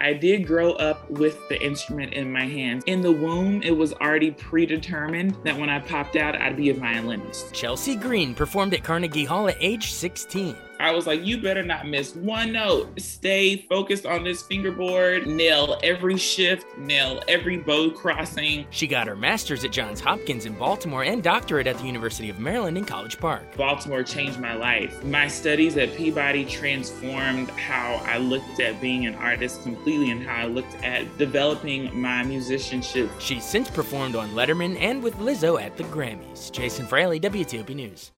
I did grow up with the instrument in my hands. In the womb, it was already predetermined that when I popped out, I'd be a violinist. Chelsea Green performed at Carnegie Hall at age 16. I was like, you better not miss one note. Stay focused on this fingerboard, nail every shift, nail every bow crossing. She got her master's at Johns Hopkins in Baltimore and doctorate at the University of Maryland in College Park. Baltimore changed my life. My studies at Peabody transformed how I looked at being an artist completely and how I looked at developing my musicianship. She's since performed on Letterman and with Lizzo at the Grammys. Jason Fraley, WTOP News.